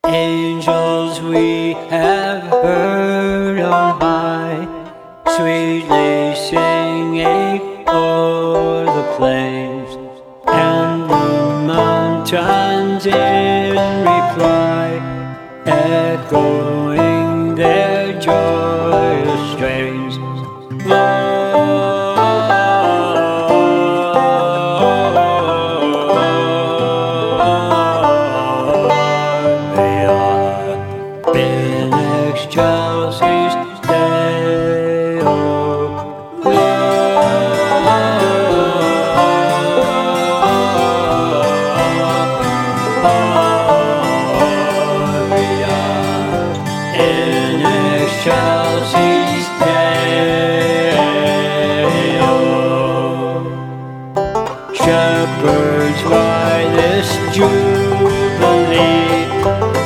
Angels we have heard on high, sweetly singing o'er the plains, and the mountains in reply, echoing their joyous strains. In excelsis Deo, Gloria in excelsis